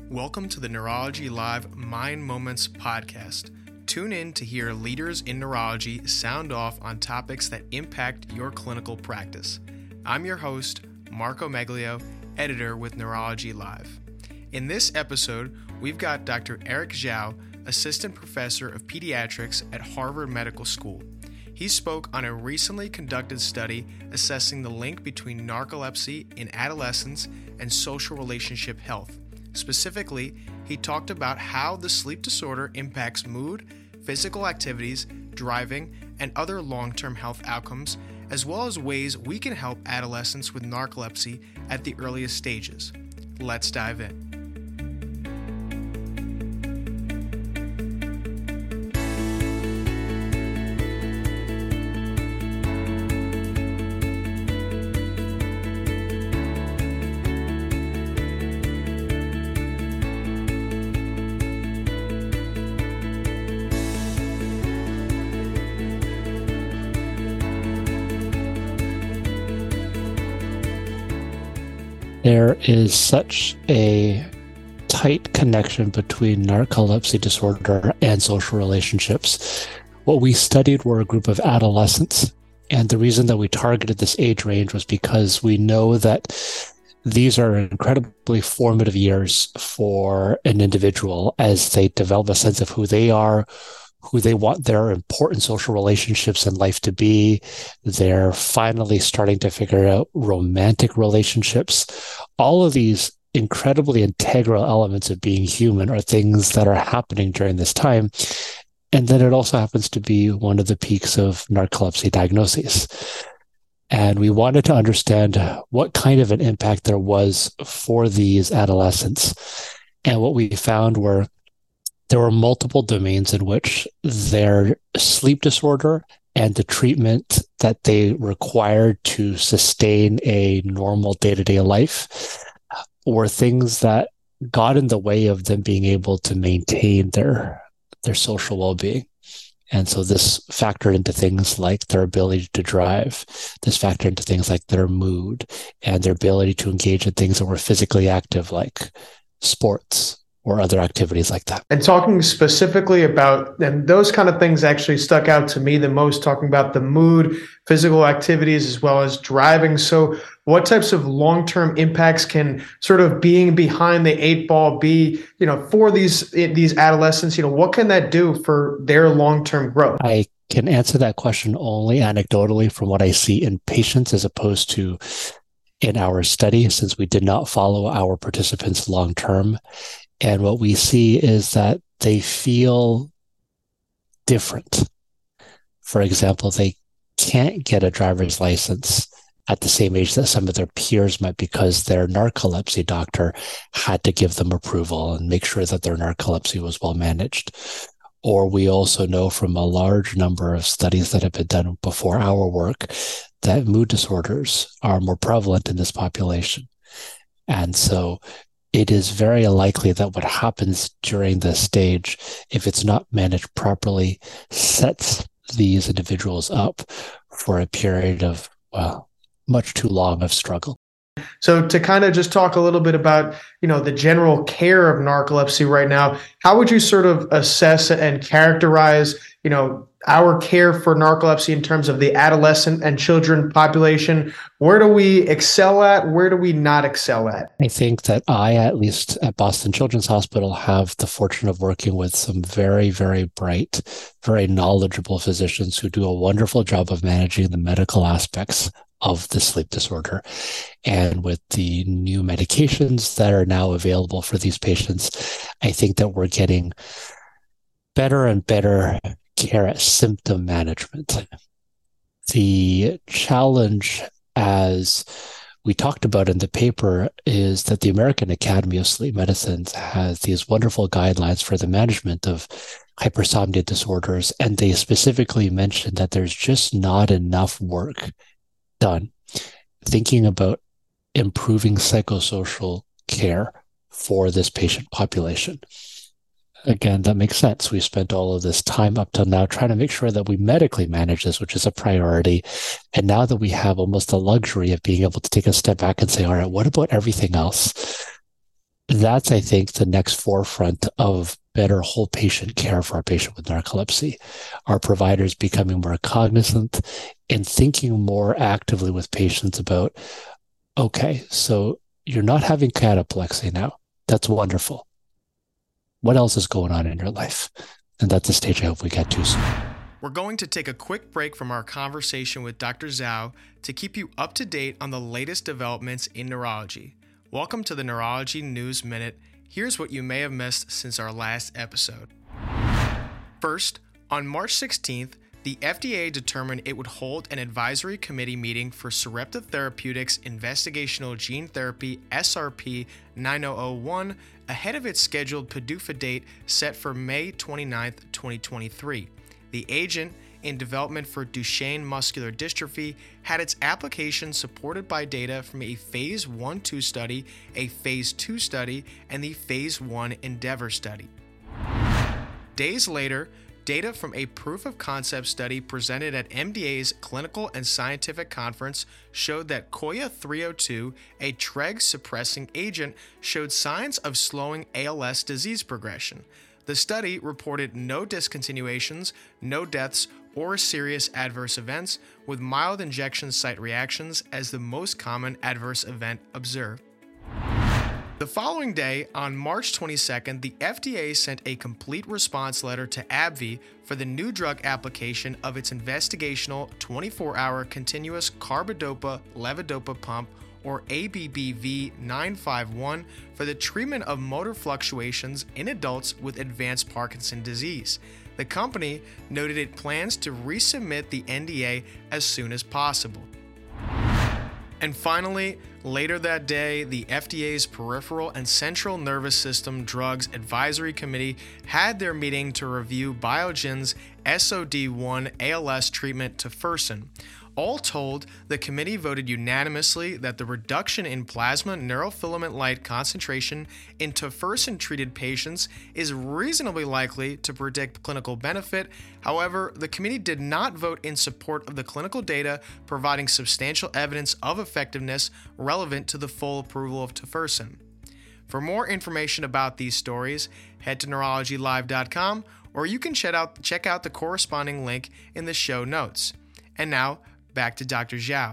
Welcome to the Neurology Live Mind Moments podcast. Tune in to hear leaders in neurology sound off on topics that impact your clinical practice. I'm your host, Marco Meglio, editor with Neurology Live. In this episode, we've got Dr. Eric Zhao, assistant professor of pediatrics at Harvard Medical School. He spoke on a recently conducted study assessing the link between narcolepsy in adolescents and social relationship health. Specifically, he talked about how the sleep disorder impacts mood, physical activities, driving, and other long-term health outcomes, as well as ways we can help adolescents with narcolepsy at the earliest stages. Let's dive in. There is such a tight connection between narcolepsy disorder and social relationships. What we studied were a group of adolescents, and the reason that we targeted this age range was because we know that these are incredibly formative years for an individual as they develop a sense of who they are, who they want their important social relationships in life to be. They're finally starting to figure out romantic relationships. All of these incredibly integral elements of being human are things that are happening during this time. And then it also happens to be one of the peaks of narcolepsy diagnoses. And we wanted to understand what kind of an impact there was for these adolescents. And what we found were there were multiple domains in which their sleep disorder and the treatment that they required to sustain a normal day-to-day life were things that got in the way of them being able to maintain their social well-being. And so this factored into things like their ability to drive. This factored into things like their mood and their ability to engage in things that were physically active, like sports or other activities like that. And talking specifically about, and those kind of things actually stuck out to me the most, talking about the mood, physical activities, as well as driving. So what types of long-term impacts can sort of being behind the eight ball be, for these adolescents, what can that do for their long-term growth? I can answer that question only anecdotally from what I see in patients as opposed to in our study, since we did not follow our participants long-term. And what we see is that they feel different. For example, they can't get a driver's license at the same age that some of their peers might because their narcolepsy doctor had to give them approval and make sure that their narcolepsy was well managed. Or we also know from a large number of studies that have been done before our work that mood disorders are more prevalent in this population. And so it is very likely that what happens during this stage, if it's not managed properly, sets these individuals up for a period of, much too long of struggle. So to kind of just talk a little bit about, the general care of narcolepsy right now, how would you sort of assess and characterize, our care for narcolepsy in terms of the adolescent and children population? Where do we excel at? Where do we not excel at? I think that I, at least at Boston Children's Hospital, have the fortune of working with some very, very bright, very knowledgeable physicians who do a wonderful job of managing the medical aspects of the sleep disorder. And with the new medications that are now available for these patients, I think that we're getting better and better care at symptom management. The challenge, as we talked about in the paper, is that the American Academy of Sleep Medicine has these wonderful guidelines for the management of hypersomnia disorders, and they specifically mentioned that there's just not enough work done thinking about improving psychosocial care for this patient population. Again, that makes sense. We spent all of this time up till now trying to make sure that we medically manage this, which is a priority. And now that we have almost the luxury of being able to take a step back and say, all right, what about everything else? that's, I think, the next forefront of better whole patient care for our patient with narcolepsy. Our providers becoming more cognizant and thinking more actively with patients about, okay, so you're not having cataplexy now. That's wonderful. What else is going on in your life? And that's the stage I hope we get to soon. We're going to take a quick break from our conversation with Dr. Zhao to keep you up to date on the latest developments in neurology. Welcome to the Neurology News Minute. Here's what you may have missed since our last episode. First, on March 16th, the FDA determined it would hold an advisory committee meeting for Sarepta Therapeutics Investigational Gene Therapy SRP-9001 ahead of its scheduled PDUFA date set for May 29, 2023. The agent, in development for Duchenne muscular dystrophy, had its application supported by data from a Phase 1/2 study, a Phase 2 study, and the Phase 1 Endeavor study. Days later, data from a proof-of-concept study presented at MDA's Clinical and Scientific Conference showed that Coya 302, a TREG-suppressing agent, showed signs of slowing ALS disease progression. The study reported no discontinuations, no deaths, or serious adverse events, with mild injection site reactions as the most common adverse event observed. The following day, on March 22nd, the FDA sent a complete response letter to AbbVie for the new drug application of its investigational 24-hour continuous carbidopa-levodopa pump, or ABBV-951, for the treatment of motor fluctuations in adults with advanced Parkinson's disease. The company noted it plans to resubmit the NDA as soon as possible. And finally, later that day, the FDA's Peripheral and Central Nervous System Drugs Advisory Committee had their meeting to review Biogen's SOD1 ALS treatment tofersen. All told, the committee voted unanimously that the reduction in plasma neurofilament light concentration in tofersen-treated patients is reasonably likely to predict clinical benefit. However, the committee did not vote in support of the clinical data providing substantial evidence of effectiveness relevant to the full approval of tofersen. For more information about these stories, head to neurologylive.com, or you can check out the corresponding link in the show notes. And now, back to Dr. Zhao.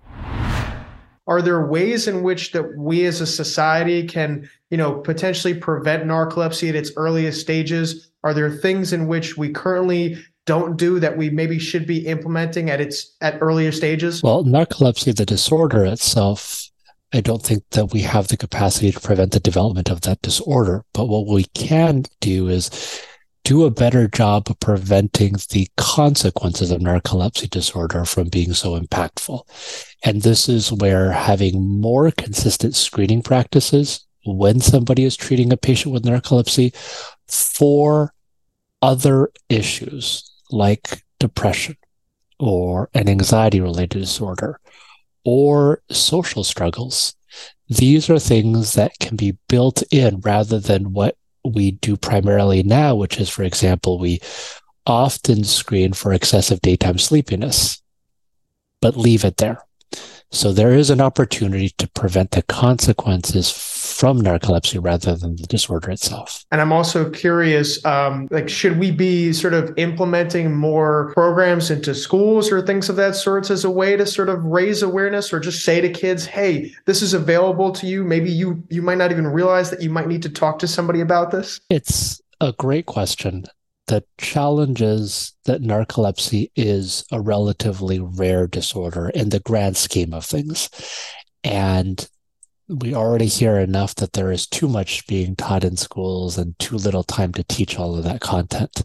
Are there ways in which that we as a society can, potentially prevent narcolepsy at its earliest stages? Are there things in which we currently don't do that we maybe should be implementing at earlier stages? Well, narcolepsy, the disorder itself, I don't think that we have the capacity to prevent the development of that disorder. But what we can do is do a better job of preventing the consequences of narcolepsy disorder from being so impactful. And this is where having more consistent screening practices when somebody is treating a patient with narcolepsy for other issues like depression or an anxiety-related disorder or social struggles. These are things that can be built in rather than what we do primarily now, which is, for example, we often screen for excessive daytime sleepiness, but leave it there. So there is an opportunity to prevent the consequences from narcolepsy rather than the disorder itself. And I'm also curious, should we be sort of implementing more programs into schools or things of that sort as a way to sort of raise awareness, or just say to kids, hey, this is available to you. Maybe you might not even realize that you might need to talk to somebody about this? It's a great question. The challenge is that narcolepsy is a relatively rare disorder in the grand scheme of things. And we already hear enough that there is too much being taught in schools and too little time to teach all of that content.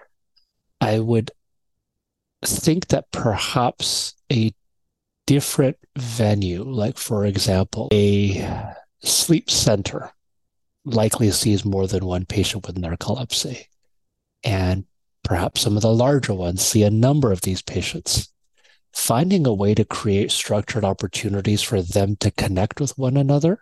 I would think that perhaps a different venue, like, for example, a sleep center likely sees more than one patient with narcolepsy. And perhaps some of the larger ones see a number of these patients. Finding a way to create structured opportunities for them to connect with one another,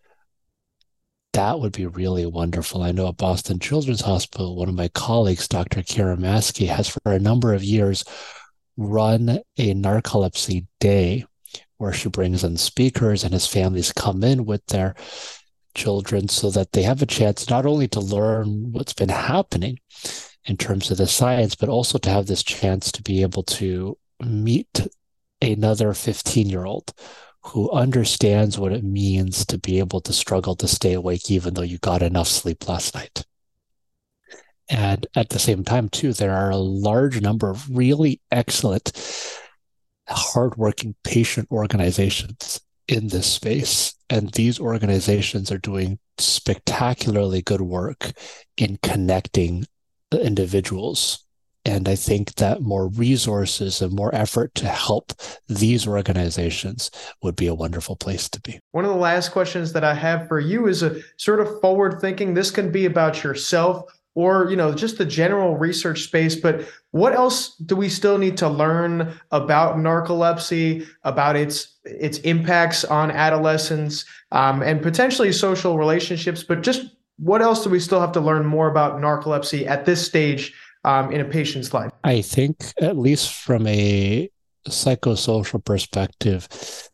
that would be really wonderful. I know at Boston Children's Hospital, one of my colleagues, Dr. Kira Maskey, has for a number of years run a narcolepsy day where she brings in speakers and his families come in with their children so that they have a chance not only to learn what's been happening in terms of the science, but also to have this chance to be able to meet another 15-year-old who understands what it means to be able to struggle to stay awake even though you got enough sleep last night. And at the same time, too, there are a large number of really excellent, hardworking patient organizations in this space. And these organizations are doing spectacularly good work in connecting the individuals. And I think that more resources and more effort to help these organizations would be a wonderful place to be. One of the last questions that I have for you is a sort of forward thinking. This can be about yourself or, just the general research space, but what else do we still need to learn about narcolepsy, about its impacts on adolescents, and potentially social relationships, but just what else do we still have to learn more about narcolepsy at this stage in a patient's life? I think, at least from a psychosocial perspective,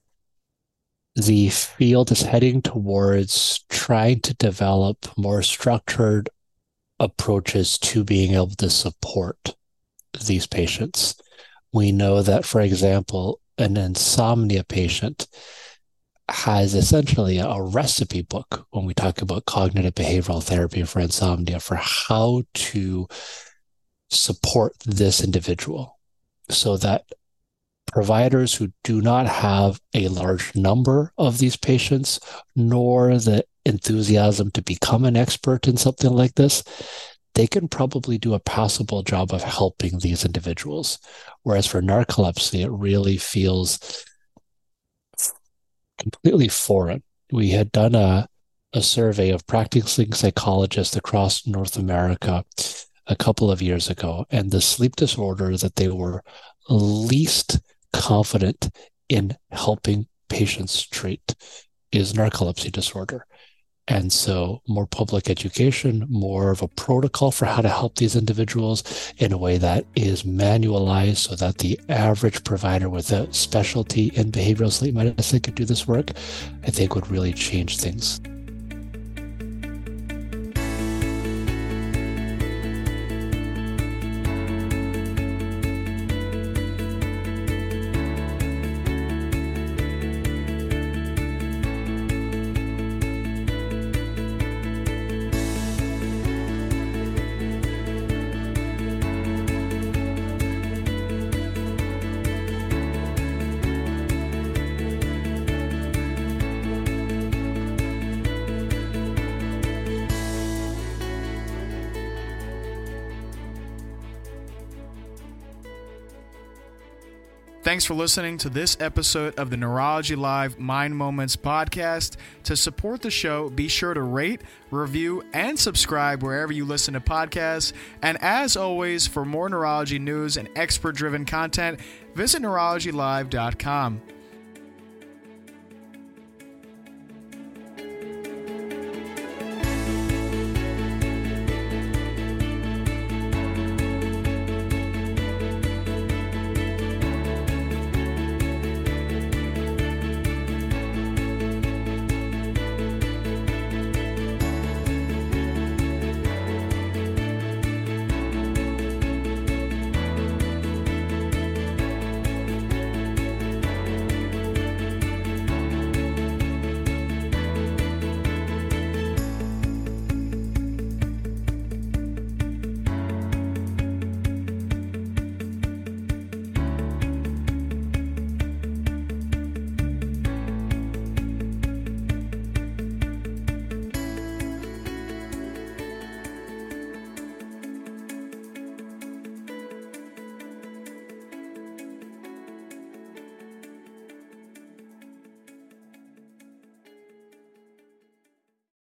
the field is heading towards trying to develop more structured approaches to being able to support these patients. We know that, for example, an insomnia patient has essentially a recipe book when we talk about cognitive behavioral therapy for insomnia for how to support this individual so that providers who do not have a large number of these patients, nor the enthusiasm to become an expert in something like this, they can probably do a passable job of helping these individuals. Whereas for narcolepsy, it really feels completely foreign. We had done a survey of practicing psychologists across North America a couple of years ago, and the sleep disorder that they were least confident in helping patients treat is narcolepsy disorder. And so more public education, more of a protocol for how to help these individuals in a way that is manualized so that the average provider with a specialty in behavioral sleep medicine could do this work, I think would really change things. Thanks for listening to this episode of the Neurology Live Mind Moments podcast. To support the show, be sure to rate, review, and subscribe wherever you listen to podcasts. And as always, for more neurology news and expert-driven content, visit neurologylive.com.